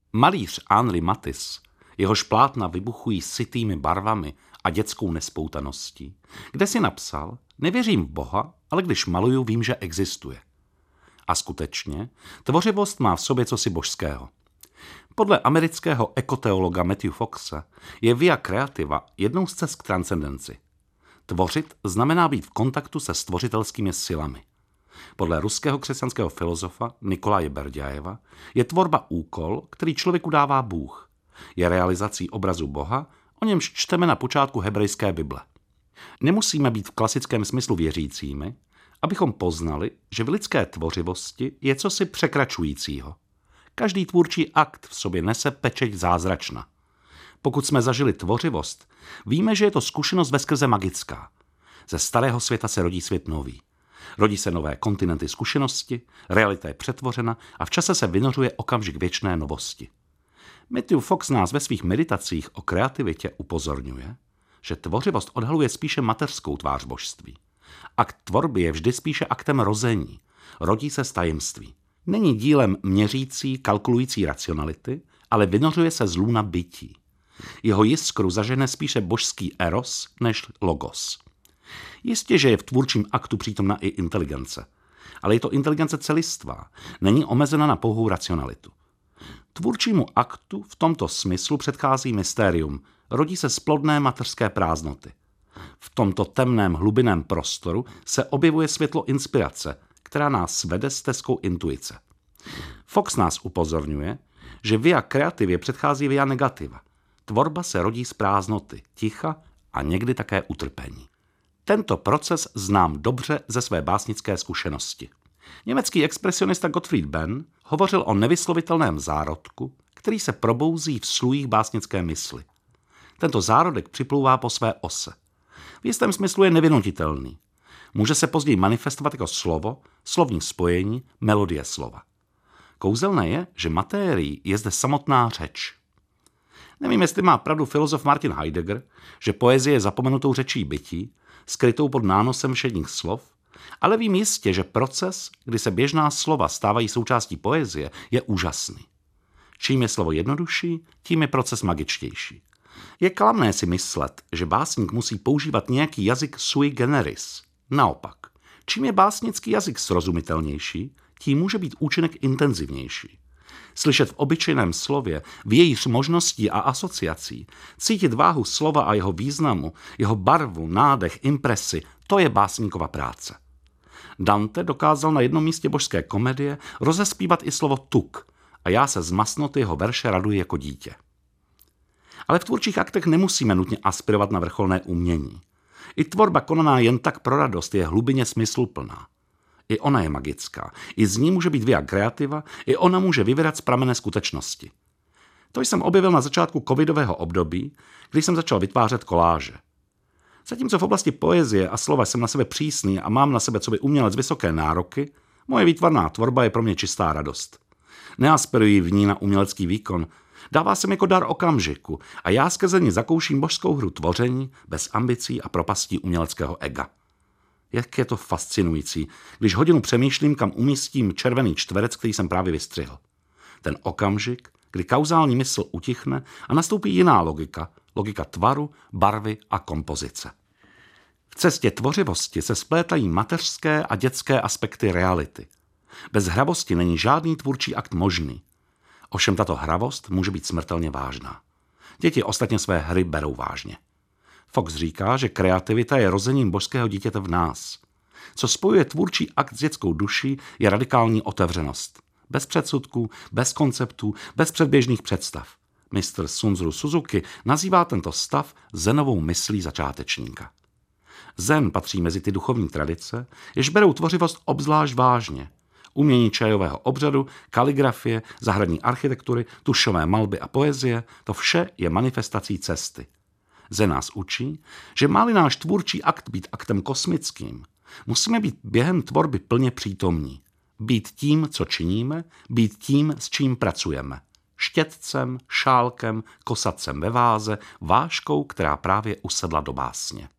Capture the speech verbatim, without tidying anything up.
Malíř Henri Matisse, jehož plátna vybuchují sytými barvami a dětskou nespoutaností, kde si napsal: nevěřím v Boha, ale když maluju, vím, že existuje. A skutečně, tvořivost má v sobě cosi božského. Podle amerického ekoteologa Matthew Foxe je via creativa jednou z cest k transcendenci. Tvořit znamená být v kontaktu se stvořitelskými silami. Podle ruského křesťanského filozofa Nikolaje Berďajeva je tvorba úkol, který člověku dává Bůh. Je realizací obrazu Boha, o němž čteme na počátku hebrejské Bible. Nemusíme být v klasickém smyslu věřícími, abychom poznali, že v lidské tvořivosti je cosi překračujícího. Každý tvůrčí akt v sobě nese pečeť zázračna. Pokud jsme zažili tvořivost, víme, že je to zkušenost veskrze magická. Ze starého světa se rodí svět nový. Rodí se nové kontinenty zkušenosti, realita je přetvořena a v čase se vynořuje okamžik věčné novosti. Matthew Fox nás ve svých meditacích o kreativitě upozorňuje, že tvořivost odhaluje spíše mateřskou tvář božství. Akt tvorby je vždy spíše aktem rození. Rodí se z tajemství. Není dílem měřící, kalkulující racionality, ale vynořuje se z lůna bytí. Jeho jiskru zažene spíše božský eros než logos. Jistě, že je v tvůrčím aktu přítomna i inteligence, ale je to inteligence celistvá, není omezena na pouhou racionalitu. Tvůrčímu aktu v tomto smyslu předchází mystérium, rodí se z plodné mateřské prázdnoty. V tomto temném hlubinném prostoru se objevuje světlo inspirace, která nás vede stezkou intuice. Fox nás upozorňuje, že via creativě předchází via negativa. Tvorba se rodí z prázdnoty, ticha a někdy také utrpení. Tento proces znám dobře ze své básnické zkušenosti. Německý expresionista Gottfried Benn hovořil o nevyslovitelném zárodku, který se probouzí v slujích básnické mysli. Tento zárodek připlouvá po své ose. V jistém smyslu je nevynutitelný. Může se později manifestovat jako slovo, slovní spojení, melodie slova. Kouzelné je, že matérií je zde samotná řeč. Nevím, jestli má pravdu filozof Martin Heidegger, že poezie je zapomenutou řečí bytí, skrytou pod nánosem všedních slov, ale vím jistě, že proces, kdy se běžná slova stávají součástí poezie, je úžasný. Čím je slovo jednodušší, tím je proces magičtější. Je klamné si myslet, že básník musí používat nějaký jazyk sui generis. Naopak, čím je básnický jazyk srozumitelnější, tím může být účinek intenzivnější. Slyšet v obyčejném slově vějíř možností a asociací, cítit váhu slova a jeho významu, jeho barvu, nádech, impresi, to je básníkova práce. Dante dokázal na jednom místě božské komedie rozespívat i slovo tuk a já se z masnoty jeho verše raduji jako dítě. Ale v tvůrčích aktech nemusíme nutně aspirovat na vrcholné umění. I tvorba konaná jen tak pro radost je hlubinně smysluplná. I ona je magická. I z ní může být via creativa, i ona může vyvěrat z pramenné skutečnosti. To jsem objevil na začátku covidového období, kdy jsem začal vytvářet koláže. Zatímco v oblasti poezie a slova jsem na sebe přísný a mám na sebe coby umělec vysoké nároky, moje výtvarná tvorba je pro mě čistá radost. Neaspiruji v ní na umělecký výkon, dává se mi jako dar okamžiku a já skrze ní zakouším božskou hru tvoření bez ambicí a propastí uměleckého ega. Jak je to fascinující, když hodinu přemýšlím, kam umístím červený čtverec, který jsem právě vystřihl. Ten okamžik, kdy kauzální mysl utichne a nastoupí jiná logika, logika tvaru, barvy a kompozice. V cestě tvořivosti se splétají mateřské a dětské aspekty reality. Bez hravosti není žádný tvůrčí akt možný. Ovšem tato hravost může být smrtelně vážná. Děti ostatně své hry berou vážně. Fox říká, že kreativita je rozením božského dítěte v nás. Co spojuje tvůrčí akt s dětskou duší, je radikální otevřenost. Bez předsudků, bez konceptů, bez předběžných představ. mistr Sunzuru Suzuki nazývá tento stav zenovou myslí začátečníka. Zen patří mezi ty duchovní tradice, jež berou tvořivost obzvlášť vážně. Umění čajového obřadu, kaligrafie, zahradní architektury, tušové malby a poezie, to vše je manifestací cesty. Zen nás učí, že má-li náš tvůrčí akt být aktem kosmickým, musíme být během tvorby plně přítomní. Být tím, co činíme, být tím, s čím pracujeme. Štětcem, šálkem, kosacem ve váze, vážkou, která právě usedla do básně.